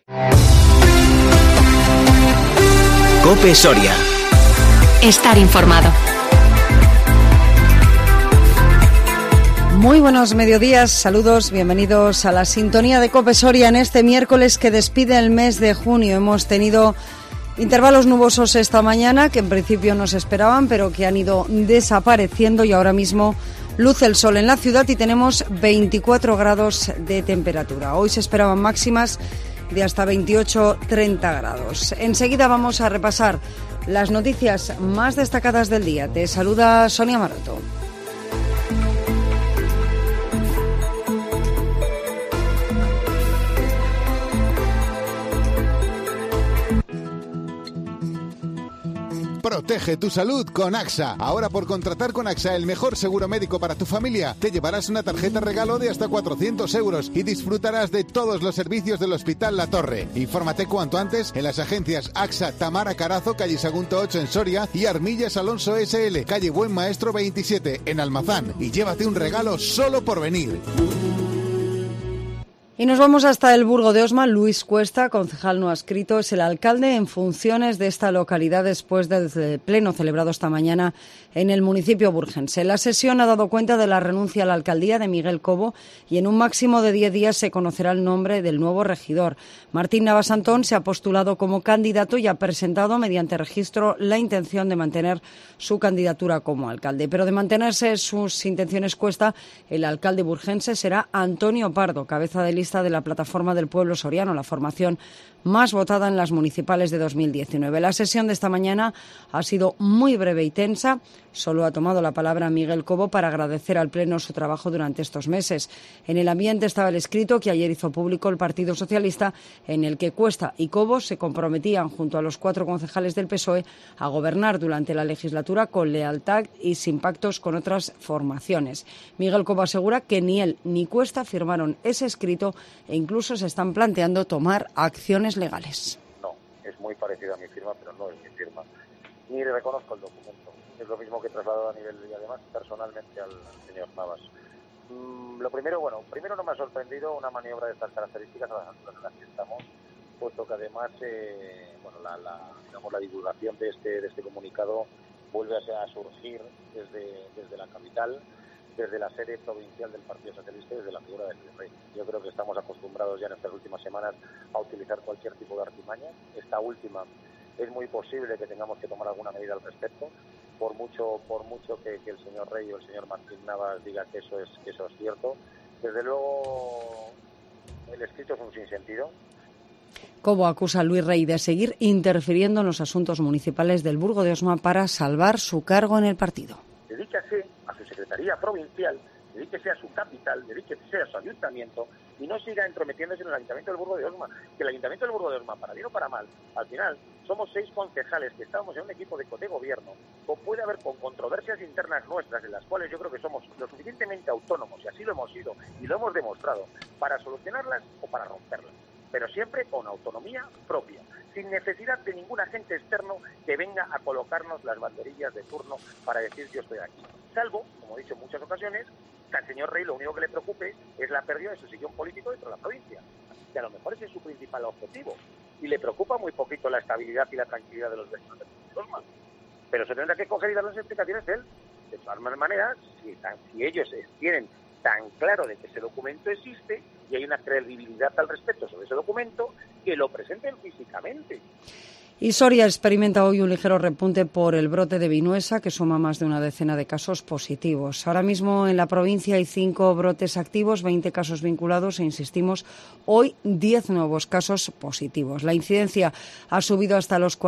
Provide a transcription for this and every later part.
COPE Soria. Estar informado. Muy buenos mediodías, saludos, bienvenidos a la sintonía de COPE Soria en este miércoles que despide el mes de junio. Hemos tenido intervalos nubosos esta mañana que en principio no se esperaban, pero que han ido desapareciendo y ahora mismo luce el sol en la ciudad y tenemos 24 grados de temperatura. Hoy se esperaban máximas de hasta 28-30 grados. Enseguida vamos a repasar las noticias más destacadas del día. Te saluda Sonia Maroto. Protege tu salud con AXA. Ahora, por contratar con AXA el mejor seguro médico para tu familia, te llevarás una tarjeta regalo de hasta 400 euros y disfrutarás de todos los servicios del Hospital La Torre. Infórmate cuanto antes en las agencias AXA Tamara Carazo, calle Sagunto 8 en Soria, y Armillas Alonso SL, calle Buen Maestro 27 en Almazán. Y llévate un regalo solo por venir. Y nos vamos hasta el Burgo de Osma. Luis Cuesta, concejal no adscrito, es el alcalde en funciones de esta localidad después del pleno celebrado esta mañana en el municipio burgense. La sesión ha dado cuenta de la renuncia a la alcaldía de Miguel Cobo y en un máximo de 10 días se conocerá el nombre del nuevo regidor. Martín Navasantón se ha postulado como candidato y ha presentado mediante registro la intención de mantener su candidatura como alcalde. Pero de mantenerse sus intenciones Cuesta, el alcalde burgense será Antonio Pardo, cabeza de lista de la Plataforma del Pueblo Soriano, la formación más votada en las municipales de 2019. La sesión de esta mañana ha sido muy breve y tensa. Solo ha tomado la palabra Miguel Cobo para agradecer al Pleno su trabajo durante estos meses. En el ambiente estaba el escrito que ayer hizo público el Partido Socialista, en el que Cuesta y Cobo se comprometían, junto a los 4 concejales del PSOE, a gobernar durante la legislatura con lealtad y sin pactos con otras formaciones. Miguel Cobo asegura que ni él ni Cuesta firmaron ese escrito e incluso se están planteando tomar acciones legales. No, es muy parecido a mi firma, pero no es mi firma. Ni le reconozco el documento. Es lo mismo que he trasladado a nivel y además personalmente al señor Navas. Lo primero no me ha sorprendido una maniobra de estas características a las alturas en las que estamos, puesto que además la divulgación de este comunicado vuelve a surgir desde la capital, desde la sede provincial del Partido Socialista y desde la figura del Virrey. Yo creo que estamos acostumbrados ya en estas últimas semanas a utilizar cualquier tipo de artimaña. Esta última es muy posible que tengamos que tomar alguna medida al respecto, por mucho que el señor Rey o el señor Martín Navas diga que eso es cierto. Desde luego, el escrito es un sinsentido. Cobo acusa a Luis Rey de seguir interfiriendo en los asuntos municipales del Burgo de Osma para salvar su cargo en el partido. Dedíquese a su secretaría provincial, dedíquese a su capital, dedíquese a su ayuntamiento y no siga entrometiéndose en el Ayuntamiento del Burgo de Osma. Que el Ayuntamiento del Burgo de Osma, para bien o para mal, al final somos 6 concejales que estábamos en un equipo de gobierno, puede haber con controversias internas nuestras, en las cuales yo creo que somos lo suficientemente autónomos, y así lo hemos sido y lo hemos demostrado, para solucionarlas o para romperlas, pero siempre con autonomía propia, sin necesidad de ningún agente externo que venga a colocarnos las banderillas de turno para decir yo estoy aquí. Salvo, como he dicho en muchas ocasiones, que al señor Rey lo único que le preocupe es la pérdida de su sillón político dentro de la provincia, que a lo mejor ese es su principal objetivo, y le preocupa muy poquito la estabilidad y la tranquilidad de los vecinos de Osma. Pero se tendrá que coger y dar las explicaciones él. De todas maneras, si ellos tienen tan claro de que ese documento existe y hay una credibilidad al respecto sobre ese documento, que lo presenten físicamente. Y Soria experimenta hoy un ligero repunte por el brote de Vinuesa, que suma más de una decena de casos positivos. Ahora mismo en la provincia hay 5 brotes activos, 20 casos vinculados e, insistimos, hoy 10 nuevos casos positivos. La incidencia ha subido hasta los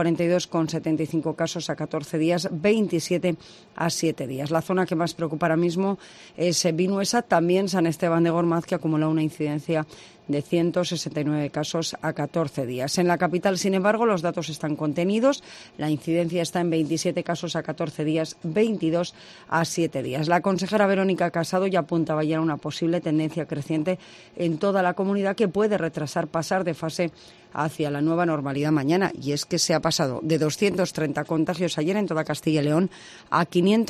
42,75 casos a 14 días, 27 a 7 días. La zona que más preocupa ahora mismo es Vinuesa, también San Esteban de Gormaz, que acumula una incidencia de 169 casos a 14 días. En la capital, sin embargo, los datos están contenidos. La incidencia está en 27 casos a 14 días, 22 a 7 días. La consejera Verónica Casado ya apuntaba ya a una posible tendencia creciente en toda la comunidad que puede retrasar pasar de fase hacia la nueva normalidad mañana. Y es que se ha pasado de 230 contagios ayer en toda Castilla y León a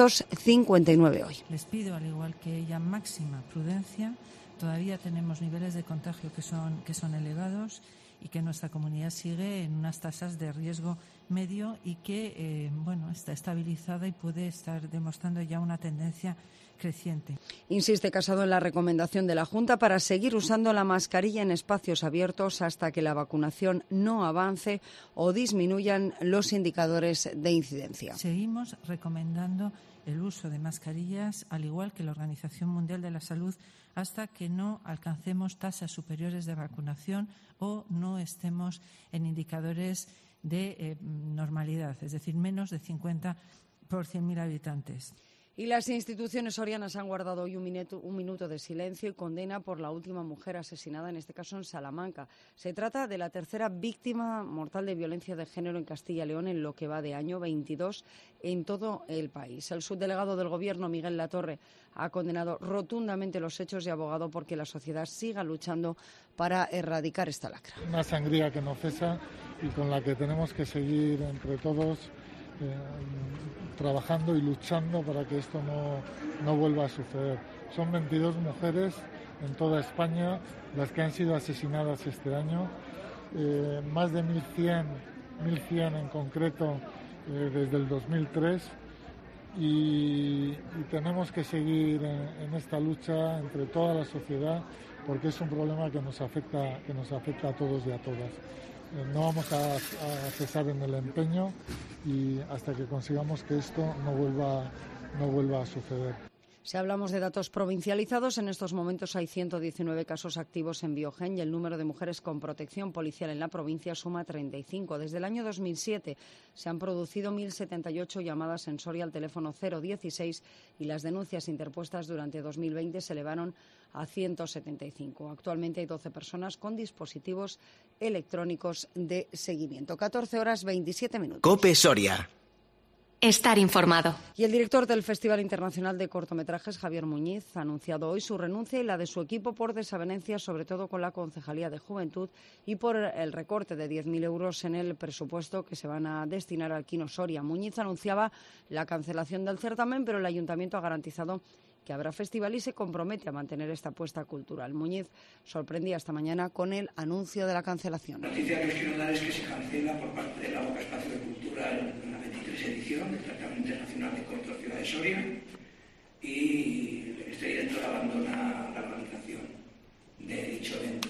559 hoy. Les pido, al igual que ella, máxima prudencia. Todavía tenemos niveles de contagio que son elevados y que nuestra comunidad sigue en unas tasas de riesgo medio y que está estabilizada y puede estar demostrando ya una tendencia creciente. Insiste Casado en la recomendación de la Junta para seguir usando la mascarilla en espacios abiertos hasta que la vacunación no avance o disminuyan los indicadores de incidencia. Seguimos recomendando el uso de mascarillas, al igual que la Organización Mundial de la Salud, hasta que no alcancemos tasas superiores de vacunación o no estemos en indicadores de normalidad, es decir, menos de 50 por 100.000 habitantes. Y las instituciones sorianas han guardado hoy un minuto de silencio y condena por la última mujer asesinada, en este caso en Salamanca. Se trata de la tercera víctima mortal de violencia de género en Castilla y León en lo que va de año, 22 en todo el país. El subdelegado del Gobierno, Miguel Latorre, ha condenado rotundamente los hechos y ha abogado porque la sociedad siga luchando para erradicar esta lacra. Una sangría que no cesa y con la que tenemos que seguir entre todos trabajando y luchando para que esto no vuelva a suceder. Son 22 mujeres en toda España las que han sido asesinadas este año, más de 1.100 en concreto desde el 2003 y tenemos que seguir en esta lucha entre toda la sociedad porque es un problema que nos afecta a todos y a todas. No vamos a cesar en el empeño y hasta que consigamos que esto no vuelva a suceder. Si hablamos de datos provincializados, en estos momentos hay 119 casos activos en Biogen y el número de mujeres con protección policial en la provincia suma 35. Desde el año 2007 se han producido 1.078 llamadas en Soria al teléfono 016 y las denuncias interpuestas durante 2020 se elevaron a 175. Actualmente hay 12 personas con dispositivos electrónicos de seguimiento. 14:27. COPE Soria. Estar informado. Y el director del Festival Internacional de Cortometrajes, Javier Muñiz, ha anunciado hoy su renuncia y la de su equipo por desavenencias, sobre todo con la Concejalía de Juventud y por el recorte de 10.000 euros en el presupuesto que se van a destinar al Kino Soria. Muñiz anunciaba la cancelación del certamen, pero el Ayuntamiento ha garantizado que habrá festival y se compromete a mantener esta apuesta cultural. Muñiz sorprendía esta mañana con el anuncio de la cancelación. La noticia que os quiero dar es que se cancela por parte de la Boca Espacio de Cultura en la 23 edición del Certamen Internacional de Cortos Ciudad de Soria y este director abandona la organización de dicho evento.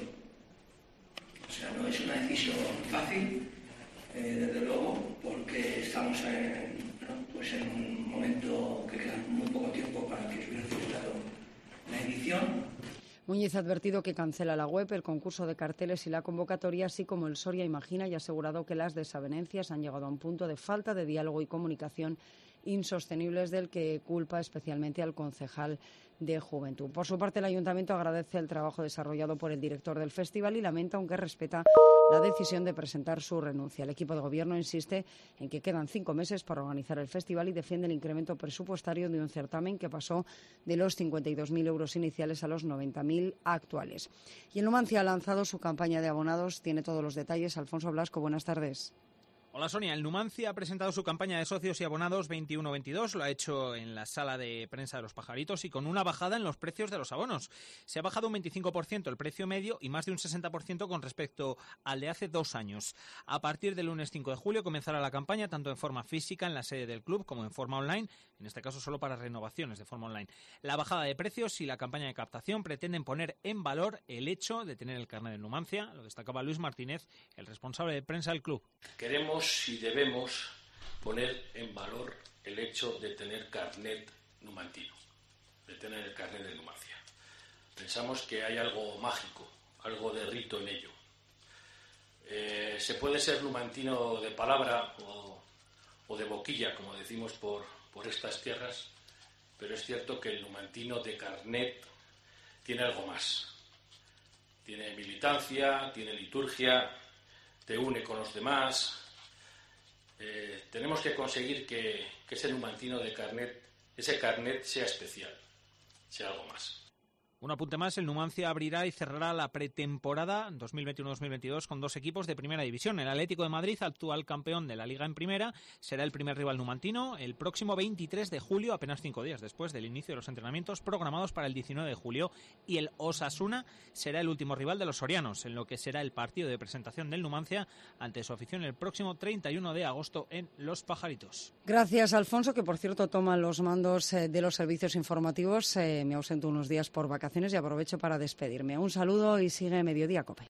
O sea, no es una decisión fácil, desde luego, porque estamos en un momento que queda muy poco tiempo para que se hubiera celebrado la edición. Muñiz ha advertido que cancela la web, el concurso de carteles y la convocatoria, así como el Soria Imagina, y ha asegurado que las desavenencias han llegado a un punto de falta de diálogo y comunicación insostenibles, del que culpa especialmente al concejal de Juventud. Por su parte, el Ayuntamiento agradece el trabajo desarrollado por el director del festival y lamenta, aunque respeta la decisión de presentar su renuncia. El equipo de gobierno insiste en que quedan 5 meses para organizar el festival y defiende el incremento presupuestario de un certamen que pasó de los 52.000 euros iniciales a los 90.000 actuales. Y el Numancia ha lanzado su campaña de abonados. Tiene todos los detalles. Alfonso Blasco, buenas tardes. Hola Sonia, el Numancia ha presentado su campaña de socios y abonados 21-22, lo ha hecho en la sala de prensa de Los Pajaritos y con una bajada en los precios de los abonos. Se ha bajado un 25% el precio medio y más de un 60% con respecto al de hace 2 años. A partir del lunes 5 de julio comenzará la campaña tanto en forma física en la sede del club como en forma online, en este caso solo para renovaciones de forma online. La bajada de precios y la campaña de captación pretenden poner en valor el hecho de tener el carnet del Numancia, lo destacaba Luis Martínez, el responsable de prensa del club. Queremos y debemos poner en valor el hecho de tener carnet numantino, de tener el carnet de Numancia. Pensamos que hay algo mágico, algo de rito en ello. Se puede ser numantino de palabra o de boquilla, como decimos por estas tierras, pero es cierto que el numantino de carnet tiene algo más. Tiene militancia, tiene liturgia, te une con los demás. Tenemos que conseguir que ese numantino de carnet, ese carnet sea especial, sea algo más. Un apunte más, el Numancia abrirá y cerrará la pretemporada 2021-2022 con 2 equipos de Primera División. El Atlético de Madrid, actual campeón de la Liga en Primera, será el primer rival numantino el próximo 23 de julio, apenas 5 días después del inicio de los entrenamientos programados para el 19 de julio. Y el Osasuna será el último rival de los sorianos, en lo que será el partido de presentación del Numancia ante su afición el próximo 31 de agosto en Los Pajaritos. Gracias, Alfonso, que por cierto toma los mandos de los servicios informativos. Me ausento unos días por vacaciones y aprovecho para despedirme. Un saludo y sigue Mediodía COPE.